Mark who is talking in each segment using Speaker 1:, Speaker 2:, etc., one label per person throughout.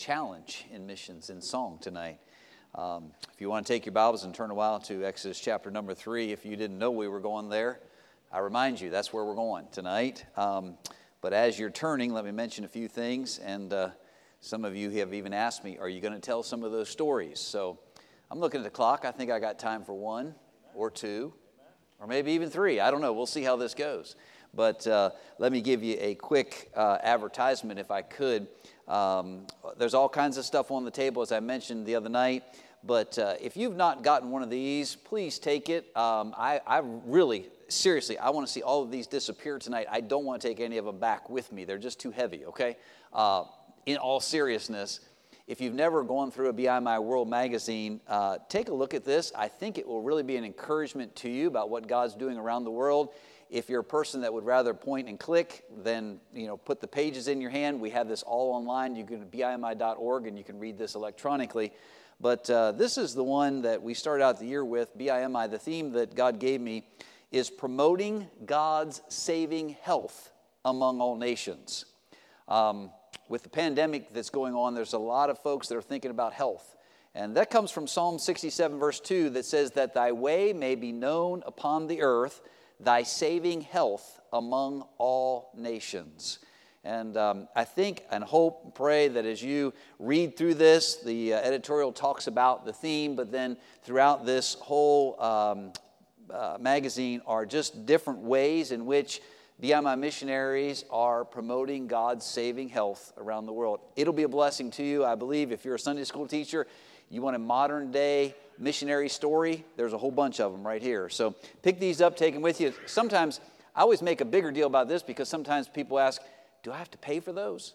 Speaker 1: challenge in missions in song tonight. If you want to take your Bibles and turn a while to Exodus chapter number 3, if you didn't know we were going there, I remind you that's where we're going tonight. But as you're turning, let me mention a few things, and some of you have even asked me, are you going to tell some of those stories? So I'm looking at the clock. I think I got time for one or two, or maybe even three. I don't know. We'll see how this goes. But let me give you a quick advertisement, if I could. There's all kinds of stuff on the table, as I mentioned the other night. But if you've not gotten one of these, please take it. I really, seriously, I want to see all of these disappear tonight. I don't want to take any of them back with me. They're just too heavy, okay? In all seriousness, if you've never gone through a Be My World magazine, take a look at this. I think it will really be an encouragement to you about what God's doing around the world. If you're a person that would rather point and click, then put the pages in your hand. We have this all online. You can go to BIMI.org and you can read this electronically. But this is the one that we started out the year with, BIMI. The theme that God gave me is promoting God's saving health among all nations. With the pandemic that's going on, there's a lot of folks that are thinking about health. And that comes from Psalm 67, verse 2, that says that thy way may be known upon the earth, thy saving health among all nations. And I think and hope and pray that as you read through this, the editorial talks about the theme, but then throughout this whole magazine are just different ways in which BIMI missionaries are promoting God's saving health around the world. It'll be a blessing to you, I believe. If you're a Sunday school teacher, you want a modern day missionary story, there's a whole bunch of them right here. So pick these up, take them with you. Sometimes, I always make a bigger deal about this because sometimes people ask, do I have to pay for those?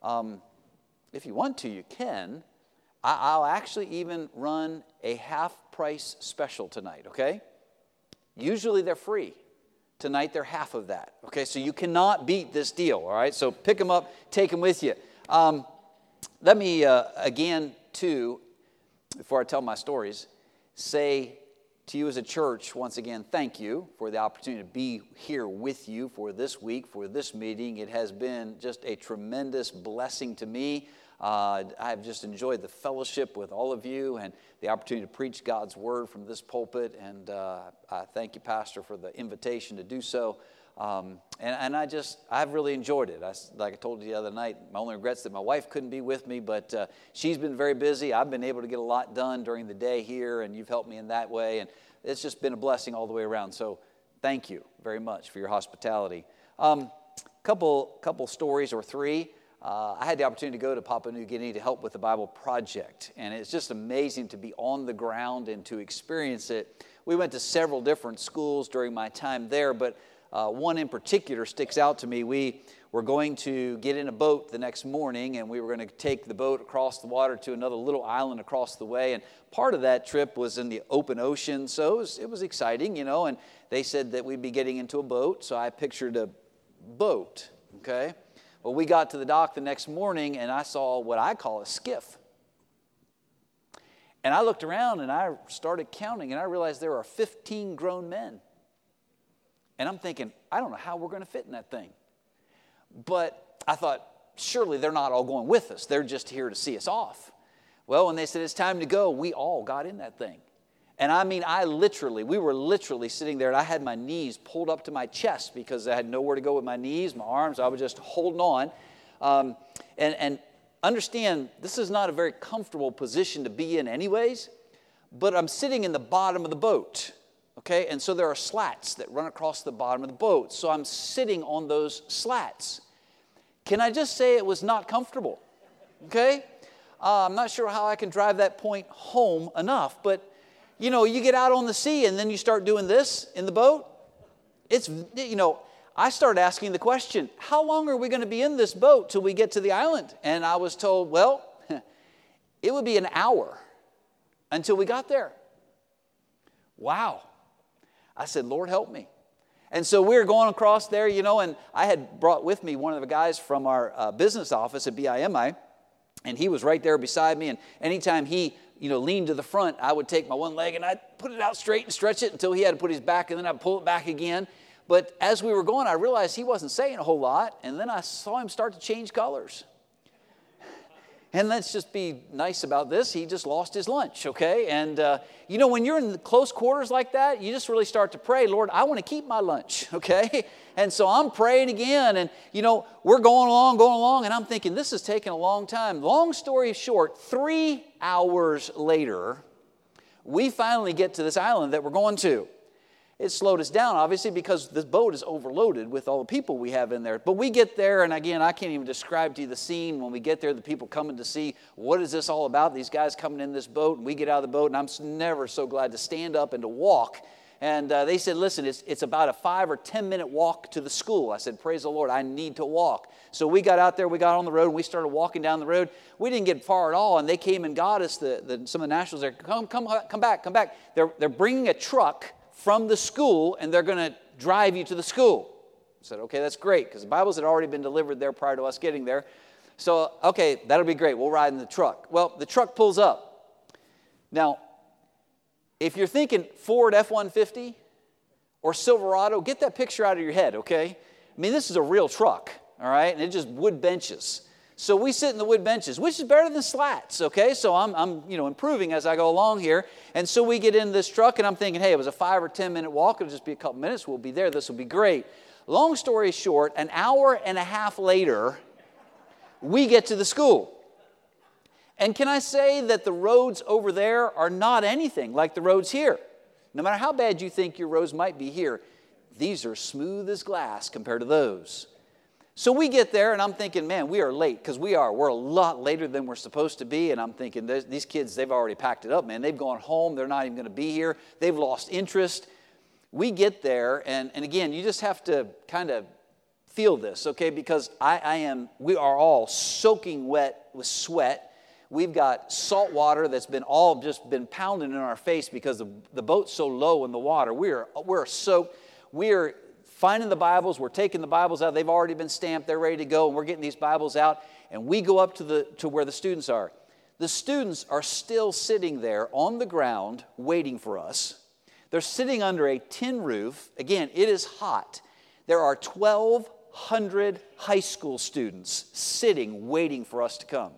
Speaker 1: If you want to, you can. I'll actually even run a half-price special tonight, okay? Usually they're free. Tonight they're half of that, okay? So you cannot beat this deal, all right? So pick them up, take them with you. Let me, again, too, before I tell my stories, say to you as a church, once again, thank you for the opportunity to be here with you for this week, for this meeting. It has been just a tremendous blessing to me. I've just enjoyed the fellowship with all of you and the opportunity to preach God's word from this pulpit. And I thank you, Pastor, for the invitation to do so. And I've really enjoyed it. Like I told you the other night, my only regret's that my wife couldn't be with me, but she's been very busy. I've been able to get a lot done during the day here, and you've helped me in that way. And it's just been a blessing all the way around. So thank you very much for your hospitality. Couple stories or three. I had the opportunity to go to Papua New Guinea to help with the Bible Project, and it's just amazing to be on the ground and to experience it. We went to several different schools during my time there, but one in particular sticks out to me. We were going to get in a boat the next morning, and we were going to take the boat across the water to another little island across the way, and part of that trip was in the open ocean, so it was exciting, and they said that we'd be getting into a boat, so I pictured a boat, okay? Well, we got to the dock the next morning, and I saw what I call a skiff. And I looked around, and I started counting, and I realized there are 15 grown men. And I'm thinking, I don't know how we're going to fit in that thing. But I thought, surely they're not all going with us. They're just here to see us off. Well, when they said it's time to go, we all got in that thing. And I mean, we were literally sitting there, and I had my knees pulled up to my chest because I had nowhere to go with my knees, my arms. I was just holding on. And understand, this is not a very comfortable position to be in anyways, but I'm sitting in the bottom of the boat, okay? And so there are slats that run across the bottom of the boat. So I'm sitting on those slats. Can I just say it was not comfortable, okay? I'm not sure how I can drive that point home enough, but you get out on the sea and then you start doing this in the boat. I started asking the question, how long are we going to be in this boat till we get to the island? And I was told, well, it would be an hour until we got there. Wow. I said, Lord, help me. And so we were going across there, and I had brought with me one of the guys from our business office at BIMI, and he was right there beside me, and anytime he leaned to the front, I would take my one leg and I'd put it out straight and stretch it until he had to put his back, and then I'd pull it back again. But as we were going, I realized he wasn't saying a whole lot, and then I saw him start to change colors. And let's just be nice about this. He just lost his lunch, okay? And, when you're in close quarters like that, you just really start to pray, Lord, I want to keep my lunch, okay? And so I'm praying again, and, we're going along, and I'm thinking, this is taking a long time. Long story short, 3 hours later, we finally get to this island that we're going to. It slowed us down, obviously, because this boat is overloaded with all the people we have in there. But we get there, and again, I can't even describe to you the scene. When we get there, the people coming to see, what is this all about? These guys coming in this boat, and we get out of the boat, and I'm never so glad to stand up and to walk. And they said, listen, it's about a 5 or 10 minute walk to the school. I said, praise the Lord, I need to walk. So we got out there, we got on the road, and we started walking down the road. We didn't get far at all, and they came and got us, some of the nationals there, come back. They're bringing a truck from the school, and they're going to drive you to the school. I said, okay, that's great, because the Bibles had already been delivered there prior to us getting there. So, okay, that'll be great. We'll ride in the truck. Well, the truck pulls up. Now, if you're thinking Ford F-150 or Silverado, get that picture out of your head, okay? I mean, this is a real truck, all right? And it's just wood benches. So we sit in the wood benches, which is better than slats, okay? So I'm improving as I go along here. And so we get in this truck, and I'm thinking, hey, it was a 5 or 10 minute walk. It'll just be a couple minutes. We'll be there. This will be great. Long story short, an hour and a half later, we get to the school. And can I say that the roads over there are not anything like the roads here? No matter how bad you think your roads might be here, these are smooth as glass compared to those. So we get there, and I'm thinking, man, we are late, because we're a lot later than we're supposed to be, and I'm thinking, these kids, they've already packed it up, man. They've gone home. They're not even going to be here. They've lost interest. We get there, and again, you just have to kind of feel this, okay, because we are all soaking wet with sweat. We've got salt water that's been pounding in our face because the boat's so low in the water. We're soaked. We're finding the Bibles, we're taking the Bibles out. They've already been stamped, they're ready to go, and we're getting these Bibles out, and we go up to where the students are. The students are still sitting there on the ground waiting for us. They're sitting under a tin roof. Again, it is hot. There are 1,200 high school students sitting waiting for us to come.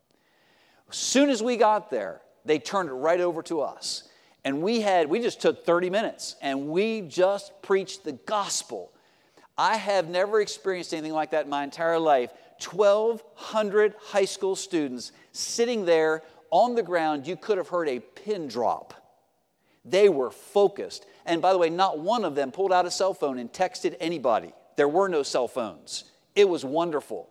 Speaker 1: As soon as we got there, they turned it right over to us. And we just took 30 minutes, and we just preached the gospel. I have never experienced anything like that in my entire life. 1,200 high school students sitting there on the ground. You could have heard a pin drop. They were focused. And by the way, not one of them pulled out a cell phone and texted anybody. There were no cell phones. It was wonderful.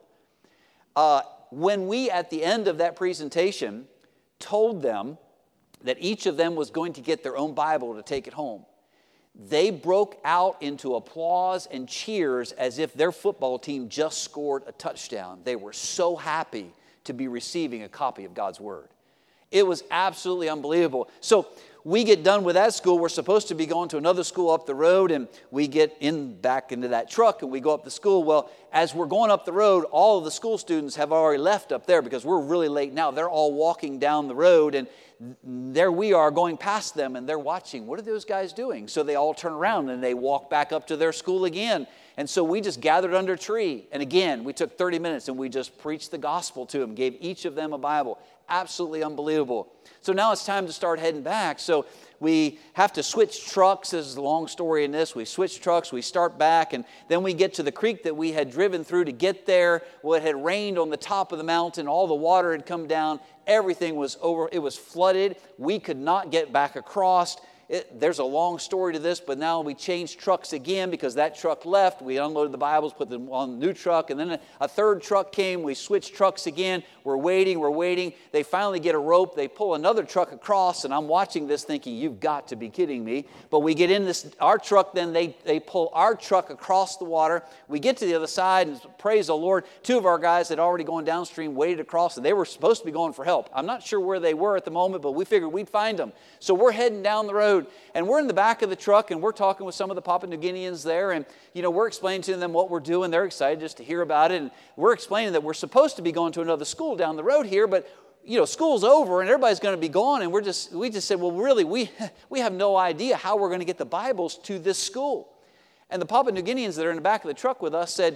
Speaker 1: When we, at the end of that presentation, told them that each of them was going to get their own Bible to take it home, they broke out into applause and cheers as if their football team just scored a touchdown. They were so happy to be receiving a copy of God's Word. It was absolutely unbelievable. So we get done with that school. We're supposed to be going to another school up the road, and we get back into that truck, and we go up the school. Well, as we're going up the road, all of the school students have already left up there because we're really late now. They're all walking down the road, and there we are going past them, and they're watching. What are those guys doing? So they all turn around, and they walk back up to their school again. And so we just gathered under a tree. And again, we took 30 minutes, and we just preached the gospel to them, gave each of them a Bible. Absolutely unbelievable. So now it's time to start heading back. So we have to switch trucks. This is a long story in this. We switch trucks, we start back, and then we get to the creek that we had driven through to get there. Well, it had rained on the top of the mountain. All the water had come down. Everything was over. It was flooded. We could not get back across. There's a long story to this, but now we changed trucks again because that truck left. We unloaded the Bibles, put them on the new truck, and then a third truck came. We switched trucks again. We're waiting. They finally get a rope. They pull another truck across, and I'm watching this thinking, you've got to be kidding me. But we get in our truck, then they pull our truck across the water. We get to the other side, and praise the Lord, two of our guys had already gone downstream, waded across, and they were supposed to be going for help. I'm not sure where they were at the moment, but we figured we'd find them. So we're heading down the road. And we're in the back of the truck, and we're talking with some of the Papua New Guineans there, and we're explaining to them what we're doing. They're excited just to hear about it, and we're explaining that we're supposed to be going to another school down the road here, but school's over and everybody's going to be gone, and we just said, well, really, we have no idea how we're going to get the Bibles to this school. And the Papua New Guineans that are in the back of the truck with us said,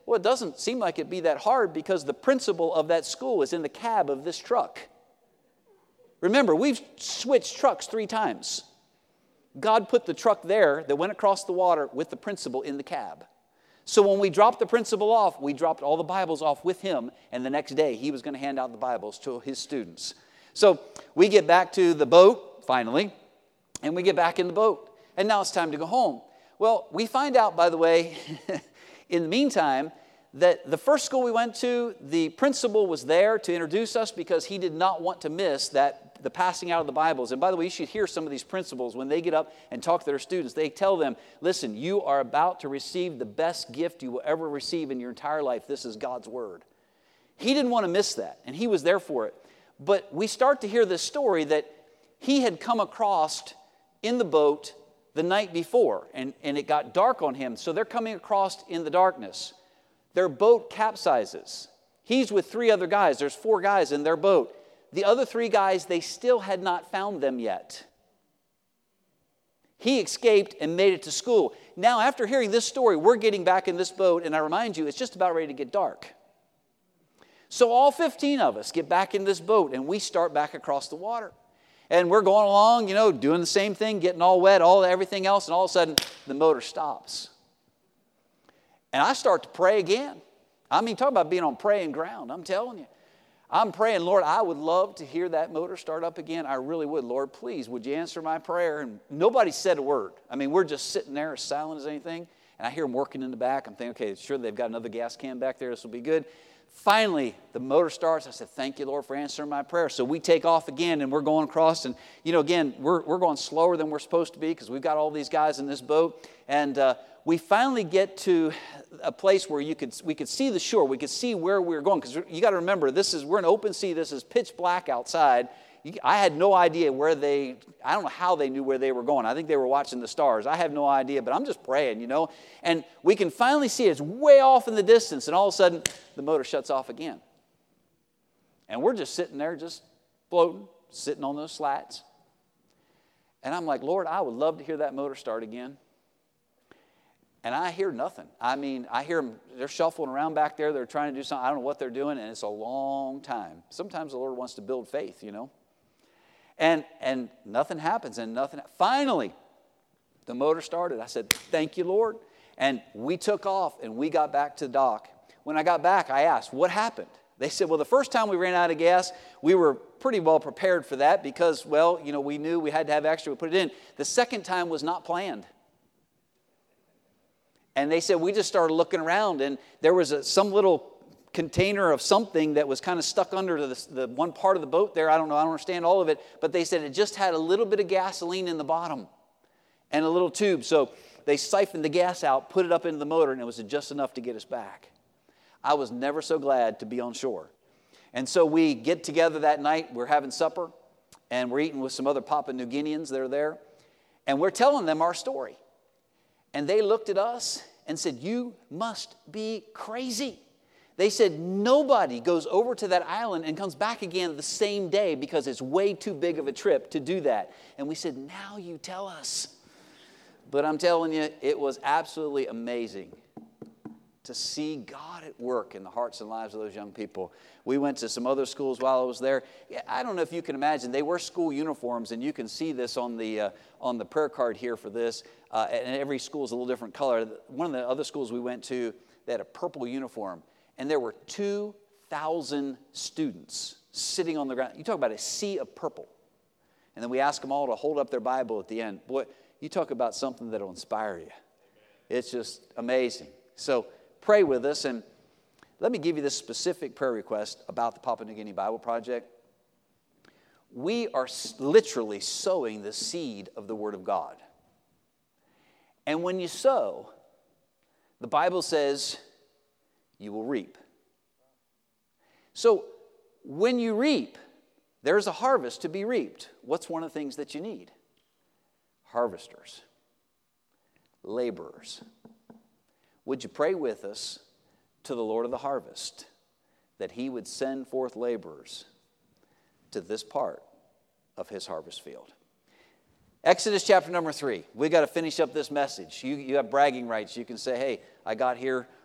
Speaker 1: Well, it doesn't seem like it'd be that hard because the principal of that school is in the cab of this truck. Remember, we've switched trucks 3 times. God put the truck there that went across the water with the principal in the cab. So when we dropped the principal off, we dropped all the Bibles off with him, and the next day he was going to hand out the Bibles to his students. So we get back to the boat, finally, and we get back in the boat. And now it's time to go home. Well, we find out, by the way, in the meantime, that the first school we went to, the principal was there to introduce us because he did not want to miss the passing out of the Bibles. And by the way, you should hear some of these principals when they get up and talk to their students. They tell them, listen, you are about to receive the best gift you will ever receive in your entire life. This is God's Word. He didn't want to miss that, and he was there for it. But we start to hear this story that he had come across in the boat the night before, and it got dark on him. So they're coming across in the darkness. Their boat capsizes. He's with 3 other guys. There's 4 guys in their boat. The other 3 guys, they still had not found them yet. He escaped and made it to school. Now, after hearing this story, we're getting back in this boat, and I remind you, it's just about ready to get dark. So all 15 of us get back in this boat, and we start back across the water. And we're going along, doing the same thing, getting all wet, everything else, and all of a sudden, the motor stops. And I start to pray again. I mean, talk about being on praying ground. I'm telling you. I'm praying, Lord, I would love to hear that motor start up again. I really would. Lord, please, would you answer my prayer? And nobody said a word. I mean, we're just sitting there as silent as anything. And I hear them working in the back. I'm thinking, okay, sure, they've got another gas can back there. This will be good. Finally, the motor starts. I said, thank you, Lord, for answering my prayer. So we take off again, and we're going across. And, again, we're going slower than we're supposed to be because we've got all these guys in this boat. And we finally get to a place where we could see the shore. We could see where we were going. Because you got to remember, we're in open sea. This is pitch black outside. I had no idea I don't know how they knew where they were going. I think they were watching the stars. I have no idea, but I'm just praying, And we can finally see it's way off in the distance, and all of a sudden, the motor shuts off again. And we're just sitting there, just floating, sitting on those slats. And I'm like, Lord, I would love to hear that motor start again. And I hear nothing. I mean, I hear them, they're shuffling around back there. They're trying to do something. I don't know what they're doing, and it's a long time. Sometimes the Lord wants to build faith, And nothing happens, and finally, the motor started. I said, thank you, Lord. And we took off, and we got back to the dock. When I got back, I asked, what happened? They said, well, the first time we ran out of gas, we were pretty well prepared for that because, we knew we had to have extra. We put it in. The second time was not planned. And they said, we just started looking around, and there was some little container of something that was kind of stuck under the one part of the boat there. I don't know. I don't understand all of it. But they said it just had a little bit of gasoline in the bottom and a little tube. So they siphoned the gas out, put it up into the motor, and it was just enough to get us back. I was never so glad to be on shore. And so we get together that night. We're having supper, and we're eating with some other Papua New Guineans that are there. And we're telling them our story. And they looked at us and said, you must be crazy. They said, nobody goes over to that island and comes back again the same day because it's way too big of a trip to do that. And we said, now you tell us. But I'm telling you, it was absolutely amazing to see God at work in the hearts and lives of those young people. We went to some other schools while I was there. I don't know if you can imagine. They wear school uniforms, and you can see this on the prayer card here for this. And every school is a little different color. One of the other schools we went to, they had a purple uniform, and there were 2,000 students sitting on the ground. You talk about a sea of purple. And then we asked them all to hold up their Bible at the end. Boy, you talk about something that will inspire you. It's just amazing. So pray with us, and let me give you this specific prayer request about the Papua New Guinea Bible Project. We are literally sowing the seed of the Word of God. And when you sow, the Bible says you will reap. So when you reap, there's a harvest to be reaped. What's one of the things that you need? Harvesters, laborers. Would you pray with us to the Lord of the harvest that He would send forth laborers to this part of His harvest field? Exodus chapter number 3. We've got to finish up this message. You have bragging rights. You can say, hey, I got here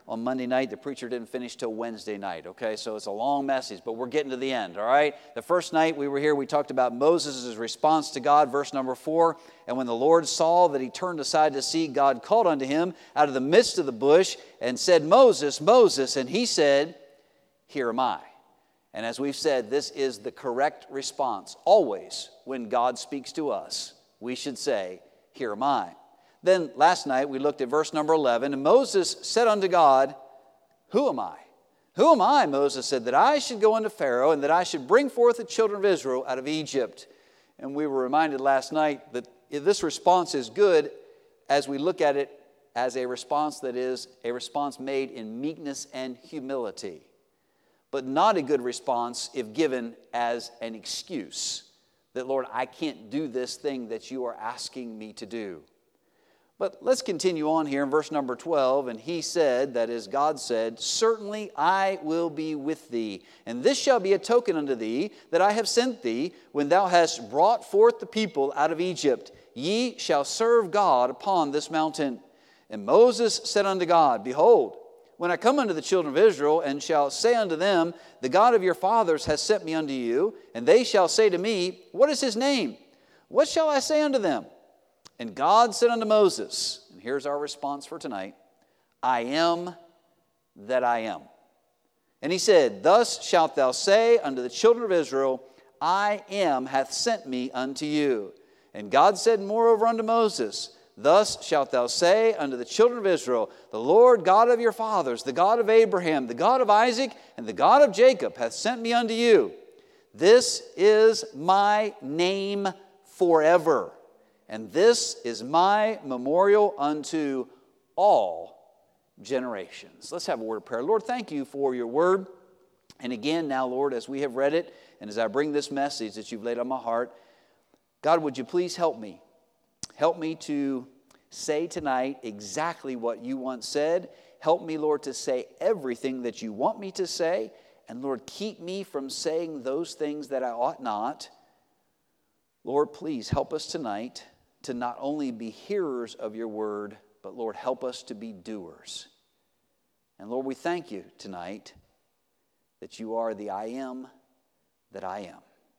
Speaker 1: on Monday night. The preacher didn't finish till Wednesday night, okay? So it's a long message, but we're getting to the end, all right? The first night we were here, we talked about Moses' response to God, verse number 4. And when the Lord saw that he turned aside to see, God called unto him out of the midst of the bush and said, Moses, Moses. And he said, Here am I. And as we've said, this is the correct response. Always when God speaks to us, we should say, Here am I. Then last night we looked at verse number 11, and Moses said unto God, Who am I? Who am I, Moses said, that I should go unto Pharaoh, and that I should bring forth the children of Israel out of Egypt? And we were reminded last night that this response is good as we look at it as a response that is a response made in meekness and humility, but not a good response if given as an excuse that, Lord, I can't do this thing that you are asking me to do. But let's continue on here in verse number 12. And he said, that is, God said, Certainly I will be with thee, and this shall be a token unto thee that I have sent thee when thou hast brought forth the people out of Egypt. Ye shall serve God upon this mountain. And Moses said unto God, Behold, when I come unto the children of Israel, and shall say unto them, The God of your fathers has sent me unto you, and they shall say to me, What is his name? What shall I say unto them? And God said unto Moses, and here's our response for tonight, I am that I am. And he said, Thus shalt thou say unto the children of Israel, I am hath sent me unto you. And God said moreover unto Moses, Thus shalt thou say unto the children of Israel, The Lord God of your fathers, the God of Abraham, the God of Isaac, and the God of Jacob hath sent me unto you. This is my name forever. And this is my memorial unto all generations. Let's have a word of prayer. Lord, thank you for your word. And again, now, Lord, as we have read it, and as I bring this message that you've laid on my heart, God, would you please help me? Help me to say tonight exactly what you once said. Help me, Lord, to say everything that you want me to say. And Lord, keep me from saying those things that I ought not. Lord, please help us tonight to not only be hearers of your word, but Lord, help us to be doers. And Lord, we thank you tonight that you are the I am that I am.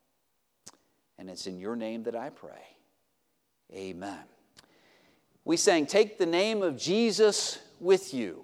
Speaker 1: And it's in your name that I pray. Amen. We sang, Take the name of Jesus with you.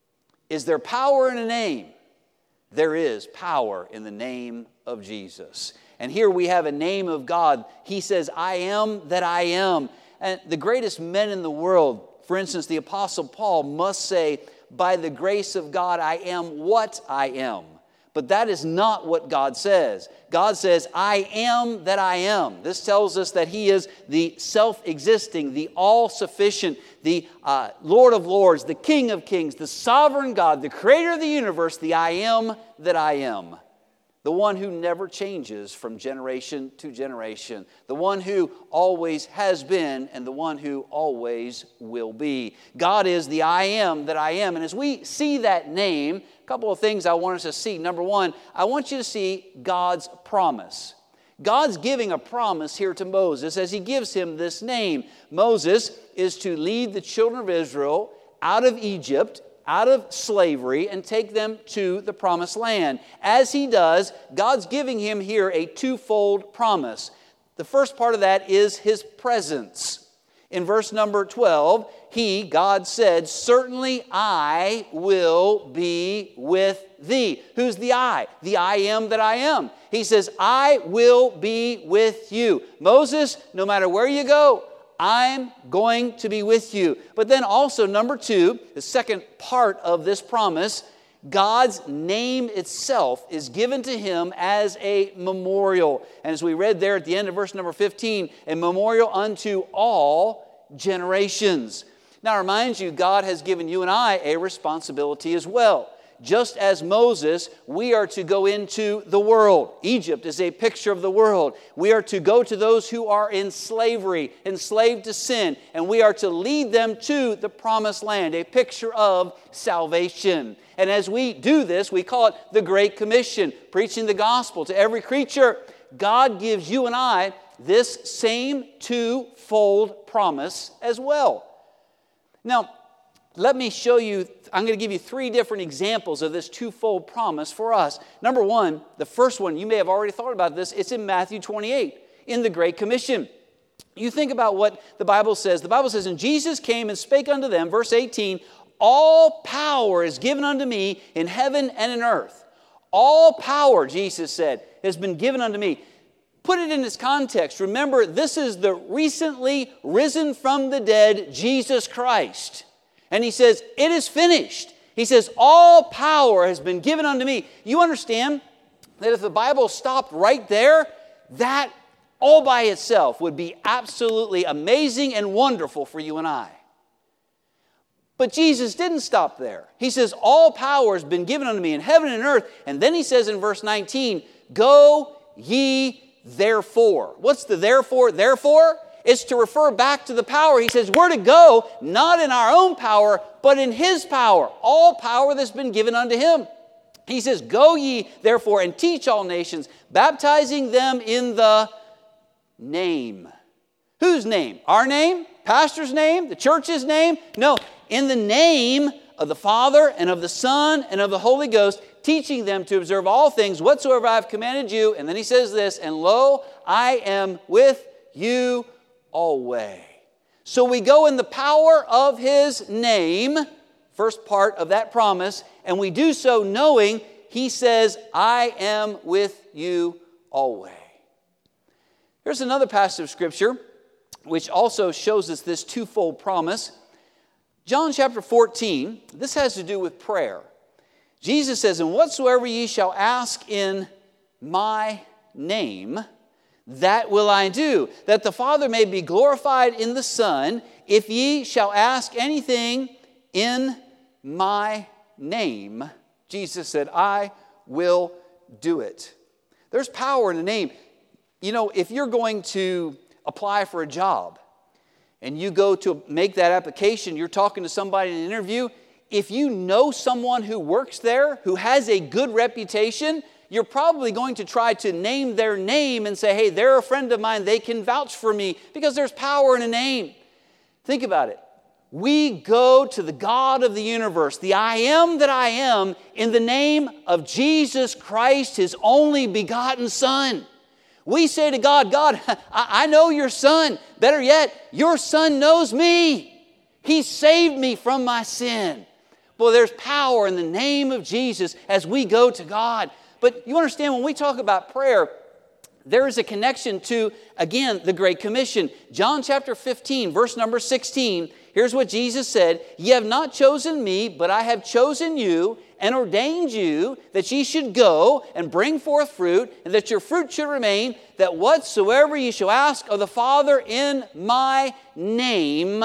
Speaker 1: Is there power in a name? There is power in the name of Jesus. And here we have a name of God. He says, I am that I am. And the greatest men in the world, for instance, the Apostle Paul must say, by the grace of God, I am what I am. But that is not what God says. God says, I am that I am. This tells us that He is the self-existing, the all-sufficient, the Lord of lords, the King of kings, the sovereign God, the creator of the universe, the I am that I am. The one who never changes from generation to generation. The one who always has been and the one who always will be. God is the I am that I am. And as we see that name, a couple of things I want us to see. Number one, I want you to see God's promise. God's giving a promise here to Moses as He gives him this name. Moses is to lead the children of Israel out of Egypt, out of slavery, and take them to the promised land. As he does, God's giving him here a twofold promise. The first part of that is His presence. In verse number 12, God said, Certainly I will be with thee. Who's the I? The I am that I am. He says, I will be with you. Moses, no matter where you go, I'm going to be with you. But then also, number two, the second part of this promise, God's name itself is given to him as a memorial. And as we read there at the end of verse number 15, a memorial unto all generations. Now, I remind you, God has given you and I a responsibility as well. Just as Moses, we are to go into the world. Egypt is a picture of the world. We are to go to those who are in slavery, enslaved to sin, and we are to lead them to the promised land, a picture of salvation. And as we do this, we call it the Great Commission, preaching the gospel to every creature. God gives you and I this same twofold promise as well. Now,
Speaker 2: let me show you, I'm going to give you 3 different examples of this twofold promise for us. Number 1, the first one, you may have already thought about this, it's in Matthew 28, in the Great Commission. You think about what the Bible says. The Bible says, and Jesus came and spake unto them, verse 18, all power is given unto me in heaven and in earth. All power, Jesus said, has been given unto me. Put it in its context. Remember, this is the recently risen from the dead Jesus Christ. And he says, it is finished. He says, all power has been given unto me. You understand that if the Bible stopped right there, that all by itself would be absolutely amazing and wonderful for you and I. But Jesus didn't stop there. He says, all power has been given unto me in heaven and earth. And then he says in verse 19, go ye therefore. What's the therefore? Therefore, it's to refer back to the power. He says we're to go not in our own power, but in His power. All power that's been given unto Him. He says, go ye therefore and teach all nations, baptizing them in the name. Whose name? Our name? Pastor's name? The church's name? No, in the name of the Father and of the Son and of the Holy Ghost, teaching them to observe all things whatsoever I have commanded you. And then he says this, and lo, I am with you always. So we go in the power of His name, first part of that promise, and we do so knowing He says, I am with you always. Here's another passage of Scripture which also shows us this twofold promise. John chapter 14, this has to do with prayer. Jesus says, and whatsoever ye shall ask in my name, that will I do, that the Father may be glorified in the Son. If ye shall ask anything in my name, Jesus said, I will do it. There's power in the name. You know, if you're going to apply for a job and you go to make that application, you're talking to somebody in an interview, if you know someone who works there, who has a good reputation, you're probably going to try to name their name and say, hey, they're a friend of mine, they can vouch for me, because there's power in a name. Think about it. We go to the God of the universe, the I am that I am, in the name of Jesus Christ, His only begotten Son. We say to God, God, I know your Son. Better yet, your Son knows me. He saved me from my sin. Well, there's power in the name of Jesus as we go to God. But you understand, when we talk about prayer, there is a connection to, again, the Great Commission. John chapter 15, verse number 16, here's what Jesus said, ye have not chosen me, but I have chosen you and ordained you that ye should go and bring forth fruit, and that your fruit should remain, that whatsoever ye shall ask of the Father in my name,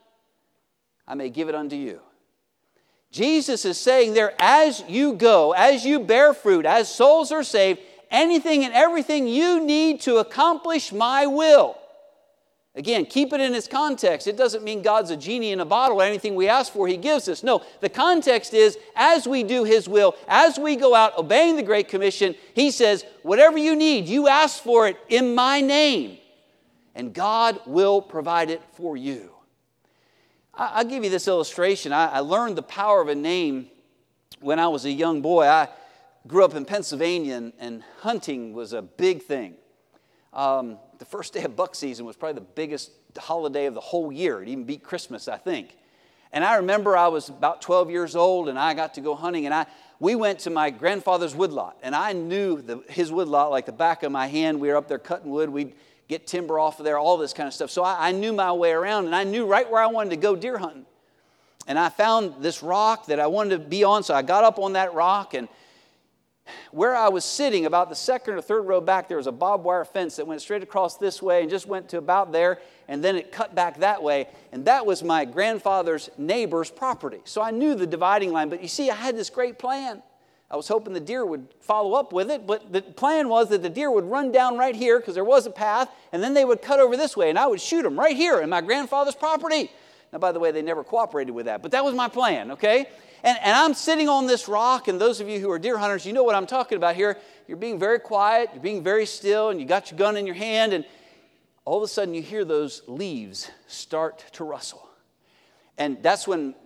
Speaker 2: I may give it unto you. Jesus is saying there, as you go, as you bear fruit, as souls are saved, anything and everything you need to accomplish my will. Again, keep it in its context. It doesn't mean God's a genie in a bottle. Anything we ask for, He gives us. No, the context is, as we do His will, as we go out obeying the Great Commission, He says, whatever you need, you ask for it in my name, and God will provide it for you. I'll give you this illustration. I learned the power of a name when I was a young boy. I grew up in Pennsylvania, and hunting was a big thing. The first day of buck season was probably the biggest holiday of the whole year. It even beat Christmas, I think. And I remember I was about 12 years old, and I got to go hunting, and we went to my grandfather's woodlot, and I knew his woodlot like the back of my hand. We were up there cutting wood. We'd get timber off of there, all this kind of stuff. So I knew my way around, and I knew right where I wanted to go deer hunting. And I found this rock that I wanted to be on, so I got up on that rock, and where I was sitting, about the second or third row back, there was a barbed wire fence that went straight across this way and just went to about there, and then it cut back that way, and that was my grandfather's neighbor's property. So I knew the dividing line, but you see, I had this great plan. I was hoping the deer would follow up with it, but the plan was that the deer would run down right here because there was a path, and then they would cut over this way, and I would shoot them right here in my grandfather's property. Now, by the way, they never cooperated with that, but that was my plan, okay? And I'm sitting on this rock, and those of you who are deer hunters, you know what I'm talking about here. You're being very quiet, you're being very still, and you got your gun in your hand, and all of a sudden you hear those leaves start to rustle. And that's when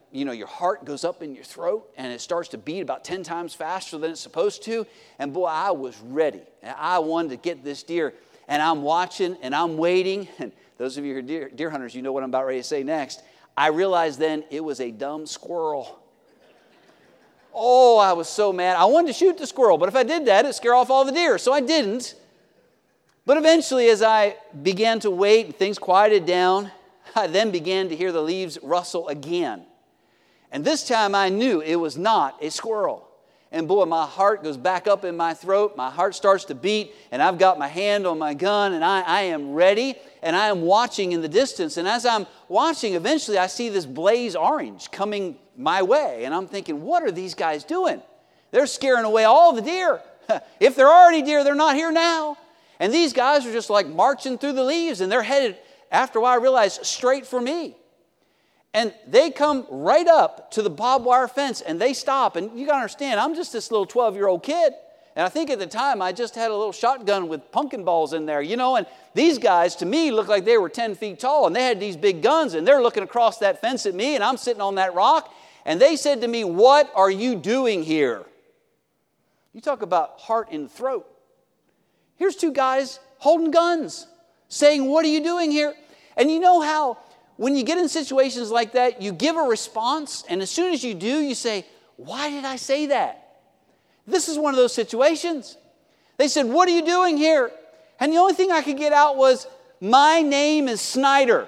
Speaker 2: your heart goes up in your throat and it starts to beat about 10 times faster than it's supposed to. And boy, I was ready. I wanted to get this deer. And I'm watching and I'm waiting. And those of you who are deer hunters, you know what I'm about ready to say next. I realized then it was a dumb squirrel. Oh, I was so mad. I wanted to shoot the squirrel, but if I did that, it'd scare off all the deer. So I didn't. But eventually, as I began to wait and things quieted down, I then began to hear the leaves rustle again. And this time I knew it was not a squirrel. And boy, my heart goes back up in my throat. My heart starts to beat, and I've got my hand on my gun, and I am ready, and I am watching in the distance. And as I'm watching, eventually I see this blaze orange coming my way. And I'm thinking, what are these guys doing? They're scaring away all the deer. If they're already deer, they're not here now. And these guys are just like marching through the leaves, and they're headed, after a while I realized, straight for me. And they come right up to the barbed wire fence, and they stop. And you got to understand, I'm just this little 12-year-old kid. And I think at the time, I just had a little shotgun with pumpkin balls in there, And these guys, to me, looked like they were 10 feet tall. And they had these big guns, and they're looking across that fence at me, and I'm sitting on that rock. And they said to me, "What are you doing here?" You talk about heart in the throat. Here's two guys holding guns, saying, "What are you doing here?" And you know how when you get in situations like that, you give a response, and as soon as you do, you say, "Why did I say that?" This is one of those situations. They said, "What are you doing here?" And the only thing I could get out was, "My name is Snyder."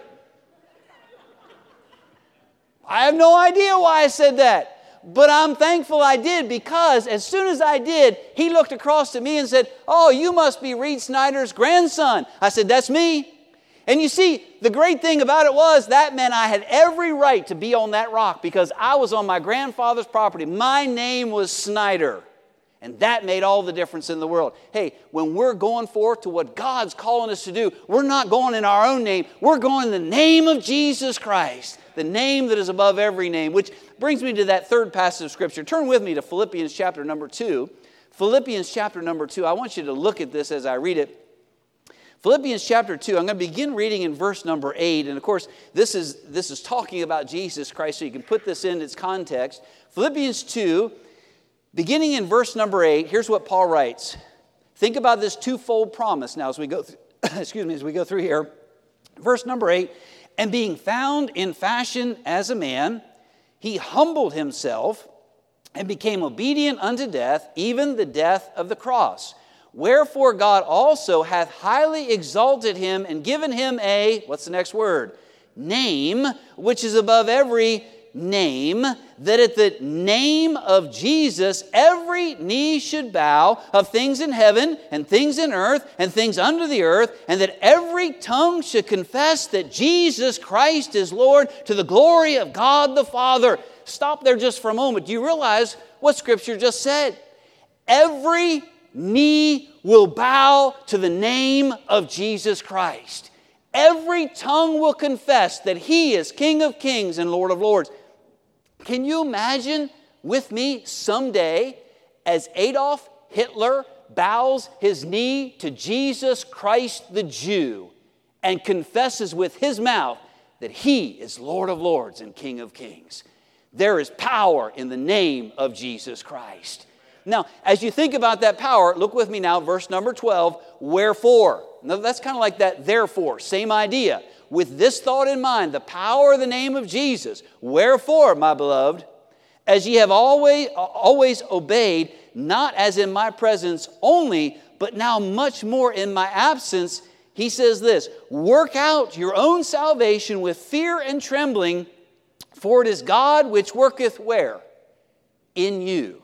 Speaker 2: I have no idea why I said that. But I'm thankful I did, because as soon as I did, he looked across at me and said, "Oh, you must be Reed Snyder's grandson." I said, "That's me." And you see, the great thing about it was that meant I had every right to be on that rock because I was on my grandfather's property. My name was Snyder. And that made all the difference in the world. Hey, when we're going forth to what God's calling us to do, we're not going in our own name. We're going in the name of Jesus Christ, the name that is above every name, which brings me to that third passage of Scripture. Turn with me to Philippians chapter number 2. Philippians chapter number 2. I want you to look at this as I read it. Philippians chapter 2, I'm going to begin reading in verse number 8. And of course, this is talking about Jesus Christ, so you can put this in its context. Philippians 2, beginning in verse number 8, here's what Paul writes. Think about this twofold promise now as we go through here. Verse number 8, "And being found in fashion as a man, he humbled himself and became obedient unto death, even the death of the cross. Wherefore God also hath highly exalted him and given him a," what's the next word? "Name, which is above every name, that at the name of Jesus every knee should bow, of things in heaven and things in earth and things under the earth, and that every tongue should confess that Jesus Christ is Lord, to the glory of God the Father." Stop there just for a moment. Do you realize what Scripture just said? Every knee will bow to the name of Jesus Christ. Every tongue will confess that He is King of kings and Lord of lords. Can you imagine with me someday as Adolf Hitler bows his knee to Jesus Christ the Jew and confesses with his mouth that He is Lord of lords and King of kings? There is power in the name of Jesus Christ. Now, as you think about that power, look with me now, verse number 12, "Wherefore?" Now, that's kind of like that therefore, same idea. With this thought in mind, the power of the name of Jesus. "Wherefore, my beloved, as ye have always obeyed, not as in my presence only, but now much more in my absence," he says this, "work out your own salvation with fear and trembling, for it is God which worketh" where? In you.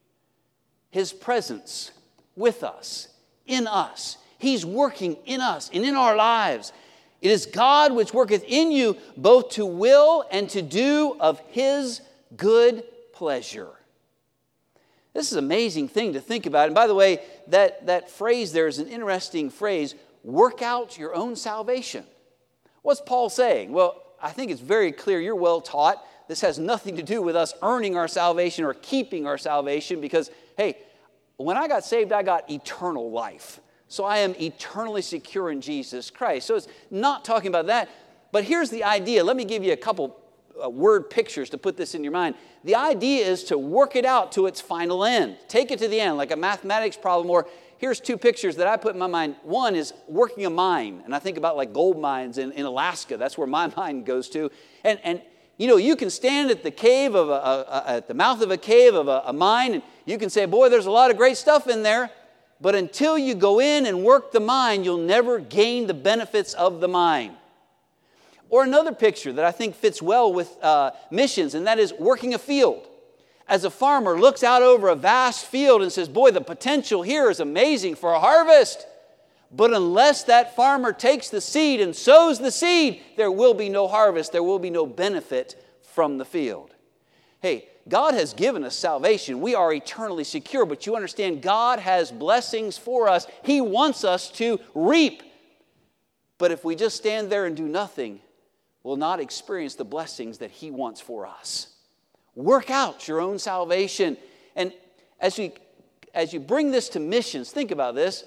Speaker 2: His presence with us, in us. He's working in us and in our lives. "It is God which worketh in you both to will and to do of His good pleasure." This is an amazing thing to think about. And by the way, that phrase there is an interesting phrase, "work out your own salvation." What's Paul saying? Well, I think it's very clear. You're well taught. This has nothing to do with us earning our salvation or keeping our salvation because, hey, when I got saved, I got eternal life. So I am eternally secure in Jesus Christ. So it's not talking about that. But here's the idea. Let me give you a couple word pictures to put this in your mind. The idea is to work it out to its final end. Take it to the end, like a mathematics problem. Or here's two pictures that I put in my mind. One is working a mine, and I think about like gold mines in Alaska. That's where my mind goes to. And you know, you can stand at the cave of at the mouth of a cave of a mine, and you can say, boy, there's a lot of great stuff in there. But until you go in and work the mine, you'll never gain the benefits of the mine. Or another picture that I think fits well with missions, and that is working a field. As a farmer looks out over a vast field and says, boy, the potential here is amazing for a harvest. But unless that farmer takes the seed and sows the seed, there will be no harvest. There will be no benefit from the field. Hey, God has given us salvation. We are eternally secure, but you understand God has blessings for us. He wants us to reap. But if we just stand there and do nothing, we'll not experience the blessings that He wants for us. Work out your own salvation. And as you bring this to missions, think about this.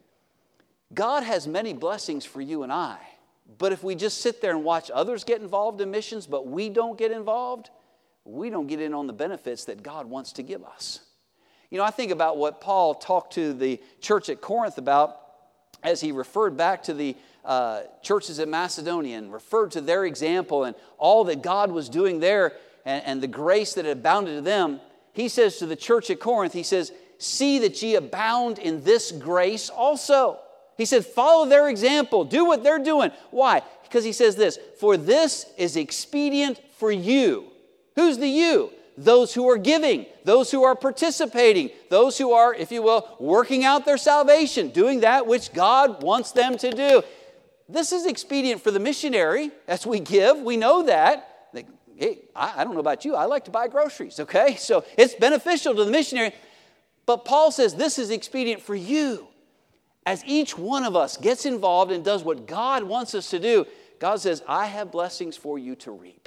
Speaker 2: God has many blessings for you and I. But if we just sit there and watch others get involved in missions, but we don't get involved, we don't get in on the benefits that God wants to give us. You know, I think about what Paul talked to the church at Corinth about as he referred back to the churches in Macedonia and referred to their example and all that God was doing there and the grace that had abounded to them. He says to the church at Corinth, he says, see that ye abound in this grace also. He said, follow their example. Do what they're doing. Why? Because he says this, for this is expedient for you. Who's the you? Those who are giving, those who are participating, those who are, if you will, working out their salvation, doing that which God wants them to do. This is expedient for the missionary as we give. We know that. Hey, I don't know about you. I like to buy groceries, okay? So it's beneficial to the missionary. But Paul says this is expedient for you. As each one of us gets involved and does what God wants us to do, God says, I have blessings for you to reap.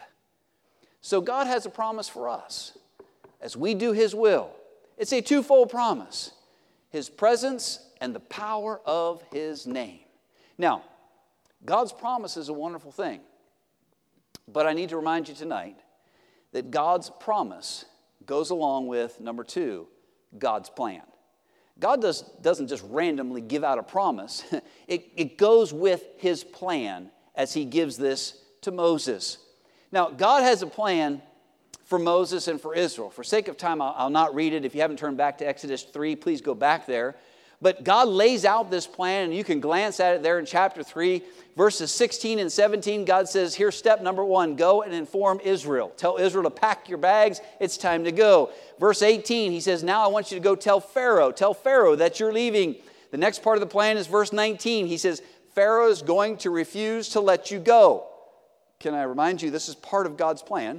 Speaker 2: So God has a promise for us as we do His will. It's a twofold promise, His presence and the power of His name. Now, God's promise is a wonderful thing, but I need to remind you tonight that God's promise goes along with, number two, God's plan. God doesn't just randomly give out a promise. It goes with His plan as He gives this to Moses. Now, God has a plan for Moses and for Israel. For sake of time, I'll not read it. If you haven't turned back to Exodus 3, please go back there. But God lays out this plan, and you can glance at it there in chapter 3, verses 16 and 17. God says, here's step number 1, go and inform Israel. Tell Israel to pack your bags, it's time to go. Verse 18, he says, now I want you to go tell Pharaoh that you're leaving. The next part of the plan is verse 19. He says, Pharaoh is going to refuse to let you go. Can I remind you, this is part of God's plan.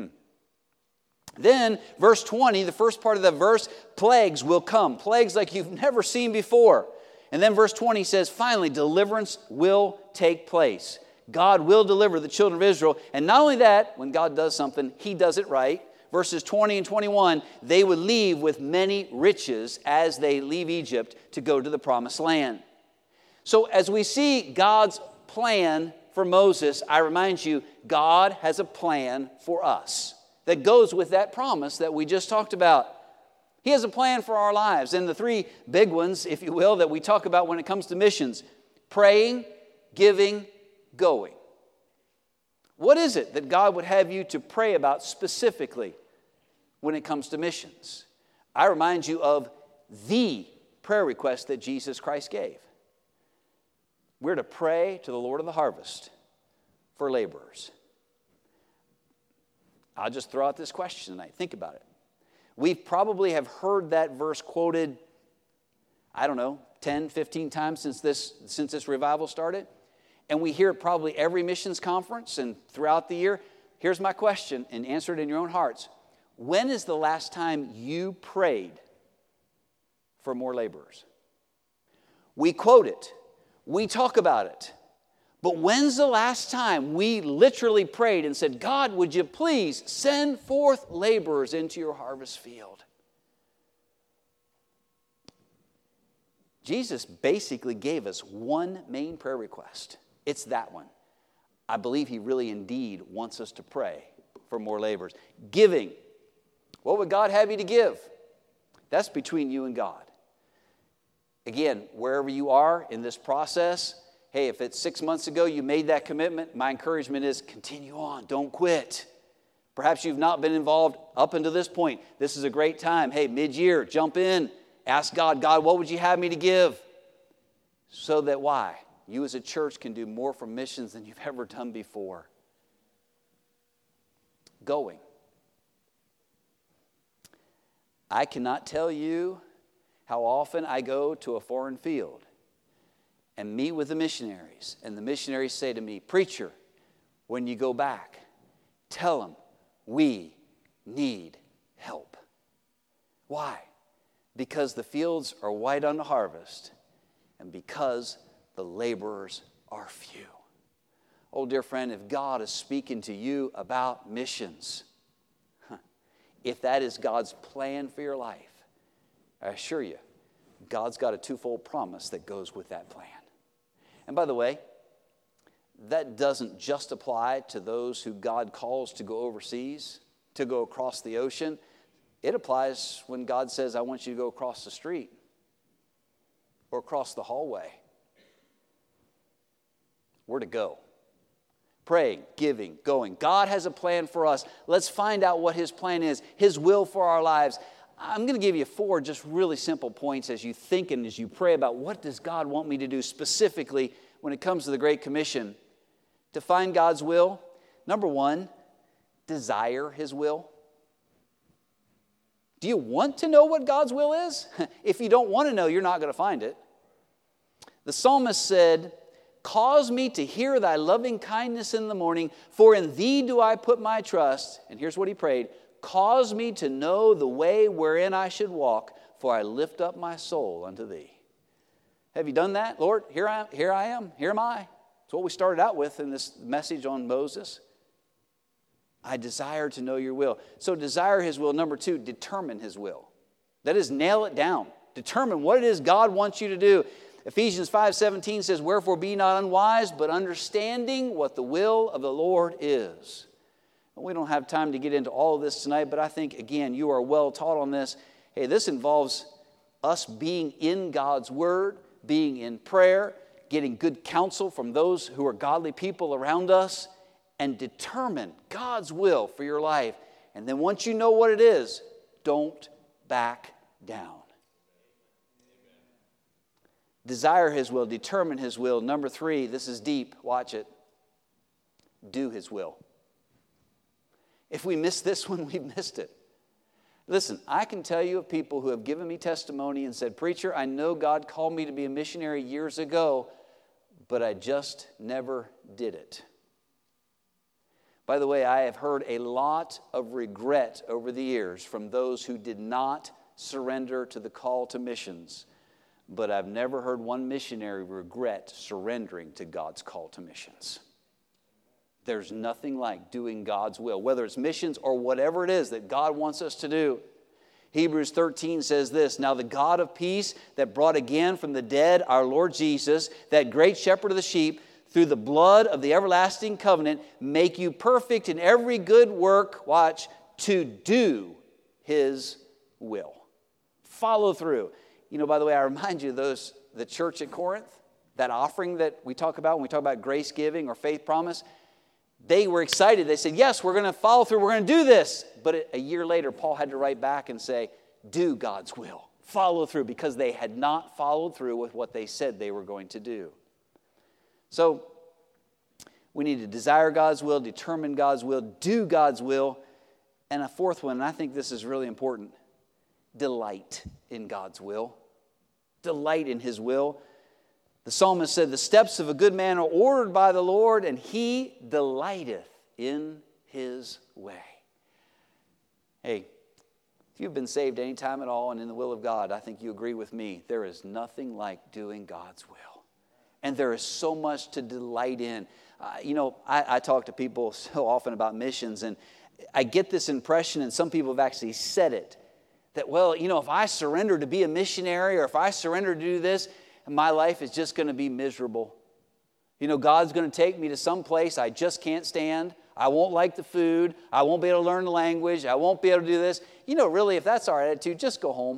Speaker 2: Then, verse 20, the first part of the verse, plagues will come. Plagues like you've never seen before. And then verse 20 says, finally, deliverance will take place. God will deliver the children of Israel. And not only that, when God does something, He does it right. Verses 20 and 21, they would leave with many riches as they leave Egypt to go to the promised land. So as we see God's plan for Moses, I remind you, God has a plan for us that goes with that promise that we just talked about. He has a plan for our lives. And the three big ones, if you will, that we talk about when it comes to missions: praying, giving, going. What is it that God would have you to pray about specifically when it comes to missions? I remind you of the prayer request that Jesus Christ gave. We're to pray to the Lord of the harvest for laborers. I'll just throw out this question tonight. Think about it. We probably have heard that verse quoted, 10, 15 times since this revival started. And we hear it probably every missions conference and throughout the year. Here's my question, and answer it in your own hearts. When is the last time you prayed for more laborers? We quote it. We talk about it. But when's the last time we literally prayed and said, God, would you please send forth laborers into your harvest field? Jesus basically gave us one main prayer request. It's that one. I believe He really indeed wants us to pray for more laborers. Giving. What would God have you to give? That's between you and God. Again, wherever you are in this process, hey, if it's 6 months ago you made that commitment, my encouragement is continue on. Don't quit. Perhaps you've not been involved up until this point. This is a great time. Hey, mid-year, jump in. Ask God, God, what would you have me to give? So that why? You as a church can do more for missions than you've ever done before. Going. I cannot tell you how often I go to a foreign field and meet with the missionaries. And the missionaries say to me, preacher, when you go back, tell them we need help. Why? Because the fields are white unto harvest and because the laborers are few. Oh, dear friend, if God is speaking to you about missions, if that is God's plan for your life, I assure you, God's got a twofold promise that goes with that plan. And by the way, that doesn't just apply to those who God calls to go overseas, to go across the ocean. It applies when God says, I want you to go across the street or across the hallway. We're to go. Praying, giving, going. God has a plan for us. Let's find out what His plan is, His will for our lives. I'm going to give you 4 just really simple points as you think and as you pray about what does God want me to do specifically when it comes to the Great Commission. To find God's will, number 1, desire His will. Do you want to know what God's will is? If you don't want to know, you're not going to find it. The psalmist said, cause me to hear thy loving kindness in the morning, for in thee do I put my trust. And here's what he prayed. Cause me to know the way wherein I should walk, for I lift up my soul unto thee. Have you done that? Lord, here I am, here am I. That's what we started out with in this message on Moses. I desire to know your will. So desire His will. Number 2, determine His will. That is, nail it down. Determine what it is God wants you to do. Ephesians 5:17 says, wherefore be not unwise, but understanding what the will of the Lord is. And we don't have time to get into all of this tonight, but I think, again, you are well taught on this. Hey, this involves us being in God's Word, being in prayer, getting good counsel from those who are godly people around us, and determine God's will for your life. And then once you know what it is, don't back down. Desire His will, determine His will. Number 3, this is deep, watch it. Do His will. If we miss this one, we've missed it. Listen, I can tell you of people who have given me testimony and said, preacher, I know God called me to be a missionary years ago, but I just never did it. By the way, I have heard a lot of regret over the years from those who did not surrender to the call to missions. But I've never heard one missionary regret surrendering to God's call to missions. There's nothing like doing God's will, whether it's missions or whatever it is that God wants us to do. Hebrews 13 says this, now the God of peace that brought again from the dead our Lord Jesus, that great shepherd of the sheep, through the blood of the everlasting covenant, make you perfect in every good work, watch, to do His will. Follow through. You know, by the way, I remind you of the church at Corinth, that offering that we talk about when we talk about grace giving or faith promise. They were excited. They said, yes, we're going to follow through. We're going to do this. But a year later, Paul had to write back and say, do God's will. Follow through, because they had not followed through with what they said they were going to do. So we need to desire God's will, determine God's will, do God's will. And a 4th one, and I think this is really important, delight in God's will. Delight in His will. The psalmist said, the steps of a good man are ordered by the Lord, and He delighteth in His way. Hey, if you've been saved any time at all and in the will of God, I think you agree with me. There is nothing like doing God's will. And there is so much to delight in. I talk to people so often about missions, and I get this impression, and some people have actually said it, that, well, if I surrender to be a missionary, or if I surrender to do this, my life is just going to be miserable. God's going to take me to some place I just can't stand. I won't like the food. I won't be able to learn the language. I won't be able to do this. You know, really, if that's our attitude, just go home.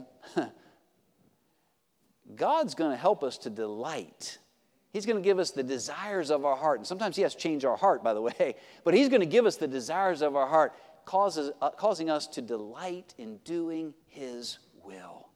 Speaker 2: God's going to help us to delight. He's going to give us the desires of our heart. And sometimes He has to change our heart, by the way. But He's going to give us the desires of our heart, causing us to delight in doing His will.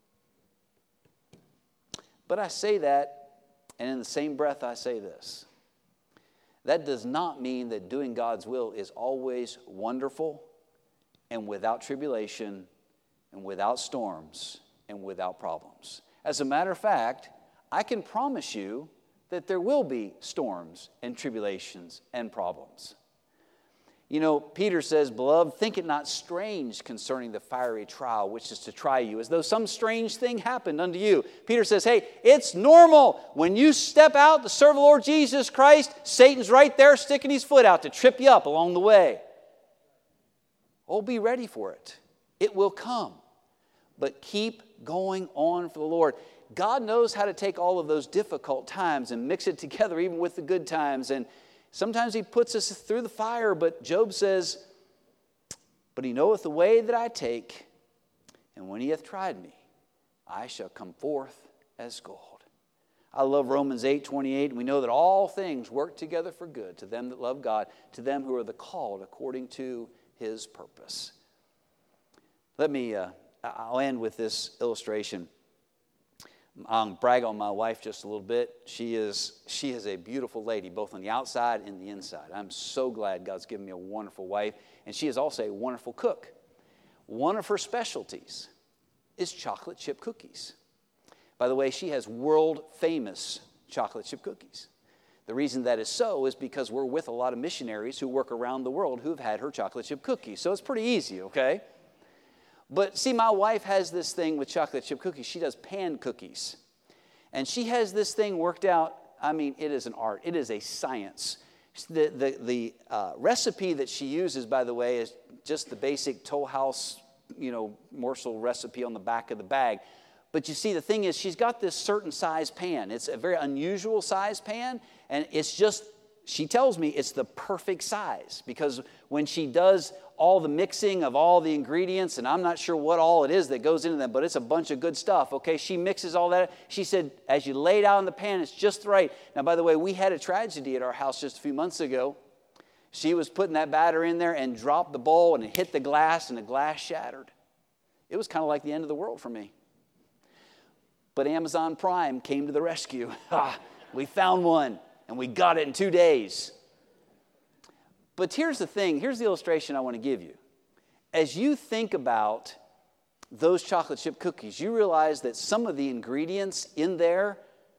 Speaker 2: But I say that, and in the same breath I say this. That does not mean that doing God's will is always wonderful and without tribulation and without storms and without problems. As a matter of fact, I can promise you that there will be storms and tribulations and problems. You know, Peter says, "Beloved, think it not strange concerning the fiery trial which is to try you, as though some strange thing happened unto you." Peter says, hey, it's normal. When you step out to serve the Lord Jesus Christ, Satan's right there sticking his foot out to trip you up along the way. Oh, be ready for it. It will come. But keep going on for the Lord. God knows how to take all of those difficult times and mix it together even with the good times. And sometimes He puts us through the fire, but Job says, "But He knoweth the way that I take, and when He hath tried me, I shall come forth as gold." I love Romans 8:28. We know that all things work together for good to them that love God, to them who are the called according to His purpose. I'll end with this illustration. I'll brag on my wife just a little bit. She is a beautiful lady, both on the outside and the inside. I'm so glad God's given me a wonderful wife. And she is also a wonderful cook. One of her specialties is chocolate chip cookies. By the way, she has world-famous chocolate chip cookies. The reason that is so is because we're with a lot of missionaries who work around the world who have had her chocolate chip cookies. So it's pretty easy, okay? But see, my wife has this thing with chocolate chip cookies. She does pan cookies. And she has this thing worked out. I mean, it is an art. It is a science. The recipe that she uses, by the way, is just the basic Toll House, morsel recipe on the back of the bag. But you see, the thing is, she's got this certain size pan. It's a very unusual size pan. And it's just, she tells me it's the perfect size. Because when she does all the mixing of all the ingredients, and I'm not sure what all it is that goes into them, but it's a bunch of good stuff, okay? She mixes all that. She said, as you lay it out in the pan, it's just right. Now, by the way, we had a tragedy at our house just a few months ago. She was putting that batter in there and dropped the bowl, and it hit the glass, and the glass shattered. It was kind of like the end of the world for me. But Amazon Prime came to the rescue. We found one, and we got it in 2 days. But here's the thing. Here's the illustration I want to give you. As you think about those chocolate chip cookies, you realize that some of the ingredients in there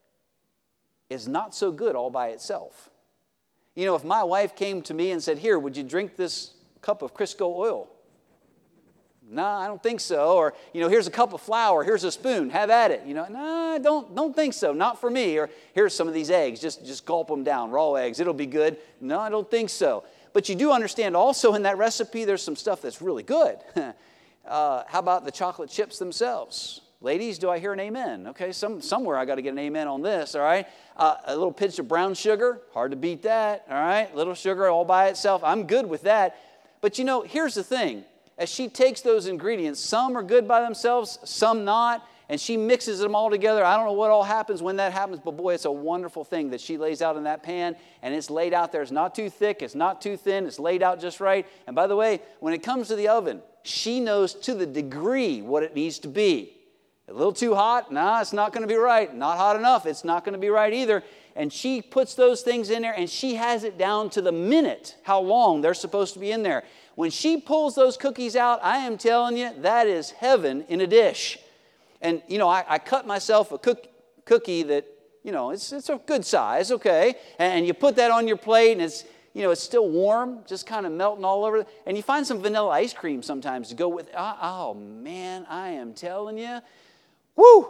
Speaker 2: is not so good all by itself. You know, if my wife came to me and said, "Here, would you drink this cup of Crisco oil?" "No, I don't think so." Or, "Here's a cup of flour. Here's a spoon. Have at it." "No, I don't think so. Not for me." Or, "Here's some of these eggs. Just gulp them down. Raw eggs. It'll be good." "No, I don't think so." But you do understand also in that recipe there's some stuff that's really good. How about the chocolate chips themselves? Ladies, do I hear an amen? Okay, somewhere I got to get an amen on this, all right? A little pinch of brown sugar, hard to beat that, all right? Little sugar all by itself, I'm good with that. But here's the thing. As she takes those ingredients, some are good by themselves, some not, and she mixes them all together. I don't know what all happens when that happens, but boy, it's a wonderful thing that she lays out in that pan, and it's laid out there. It's not too thick, it's not too thin, it's laid out just right. And by the way, when it comes to the oven, she knows to the degree what it needs to be. A little too hot? Nah, it's not going to be right. Not hot enough? It's not going to be right either. And she puts those things in there, and she has it down to the minute how long they're supposed to be in there. When she pulls those cookies out, I am telling you, that is heaven in a dish. And, I cut myself a cookie that, it's a good size, okay? And you put that on your plate, and it's still warm, just kind of melting all over. And you find some vanilla ice cream sometimes to go with. Oh, man, I am telling you. Woo!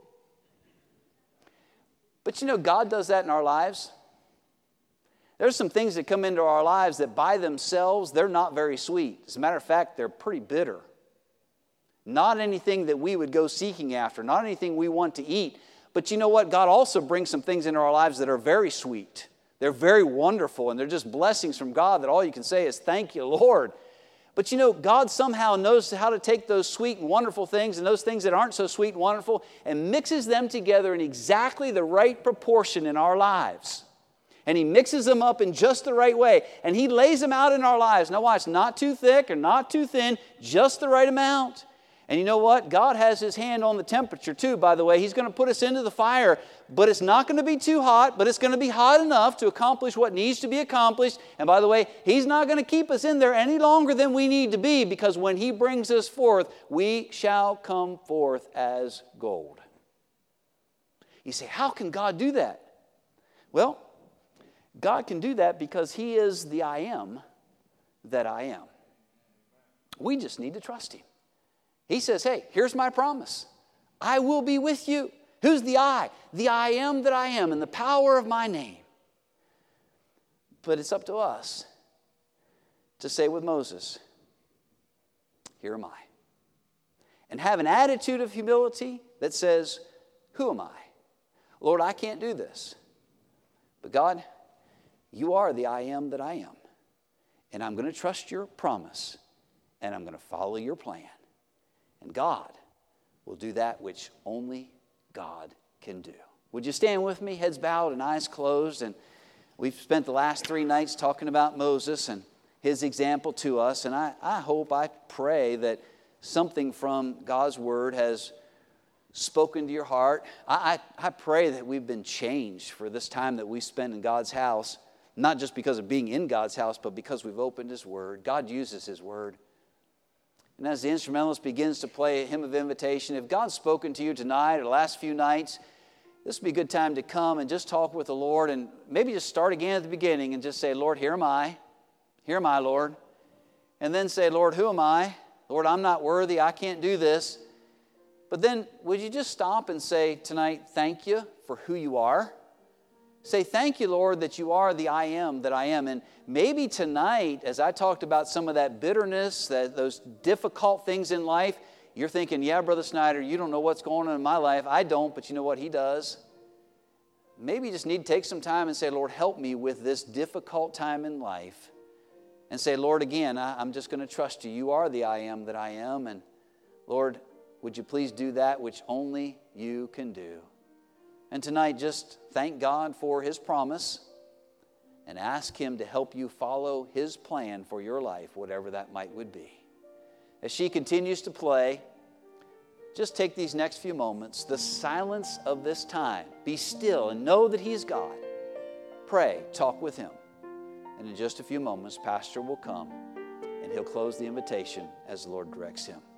Speaker 2: But, God does that in our lives. There's some things that come into our lives that by themselves, they're not very sweet. As a matter of fact, they're pretty bitter. Not anything that we would go seeking after, not anything we want to eat. But you know what? God also brings some things into our lives that are very sweet, They're very wonderful, and they're just blessings from God that all you can say is, thank you, Lord. But you know, God somehow knows how to take those sweet and wonderful things and those things that aren't so sweet and wonderful and mixes them together in exactly the right proportion in our lives. And He mixes them up in just the right way. And He lays them out in our lives. Now watch, not too thick or not too thin, just the right amount. And you know what? God has His hand on the temperature too, by the way. He's going to put us into the fire, but it's not going to be too hot, but it's going to be hot enough to accomplish what needs to be accomplished. And by the way, He's not going to keep us in there any longer than we need to be, because when He brings us forth, we shall come forth as gold. You say, how can God do that? Well, God can do that because He is the I am that I am. We just need to trust Him. He says, hey, here's my promise. I will be with you. Who's the I? The I am that I am, in the power of my name. But it's up to us to say with Moses, here am I. And have an attitude of humility that says, who am I? Lord, I can't do this. But God, you are the I am that I am. And I'm going to trust your promise. And I'm going to follow your plan. And God will do that which only God can do. Would you stand with me, heads bowed and eyes closed? And we've spent the last 3 nights talking about Moses and his example to us. And I pray that something from God's Word has spoken to your heart. I pray that we've been changed for this time that we spend in God's house, not just because of being in God's house, but because we've opened His Word. God uses His Word. And as the instrumentalist begins to play a hymn of invitation, if God's spoken to you tonight or the last few nights, this would be a good time to come and just talk with the Lord, and maybe just start again at the beginning and just say, Lord, here am I. Here am I, Lord. And then say, Lord, who am I? Lord, I'm not worthy. I can't do this. But then would you just stop and say tonight, thank you for who you are? Say, thank you, Lord, that you are the I am that I am. And maybe tonight, as I talked about some of that bitterness, those difficult things in life, you're thinking, yeah, Brother Snyder, you don't know what's going on in my life. I don't, but you know what? He does. Maybe you just need to take some time and say, Lord, help me with this difficult time in life. And say, Lord, again, I'm just going to trust you. You are the I am that I am. And Lord, would you please do that which only you can do? And tonight, just thank God for His promise and ask Him to help you follow His plan for your life, whatever that would be. As she continues to play, just take these next few moments, the silence of this time. Be still and know that He's God. Pray, talk with Him. And in just a few moments, Pastor will come and he'll close the invitation as the Lord directs him.